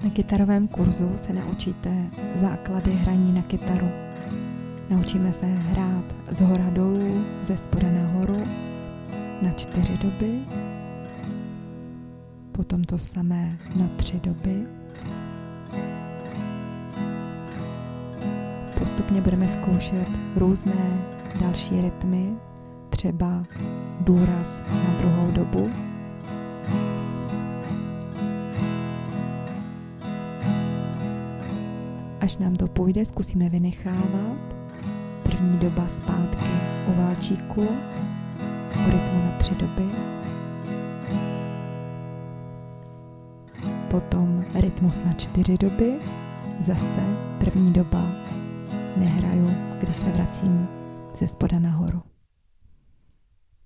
Na kytarovém kurzu se naučíte základy hraní na kytaru. Naučíme se hrát z hora dolů, ze spoda nahoru, na 4 doby, potom to samé na 3 doby. Postupně budeme zkoušet různé další rytmy, třeba důraz na druhou dobu. Až nám to půjde, zkusíme vynechávat. První doba zpátky u válčíku, u rytmu na 3 doby. Potom rytmus na 4 doby. Zase první doba nehraju, když se vracím ze spoda nahoru.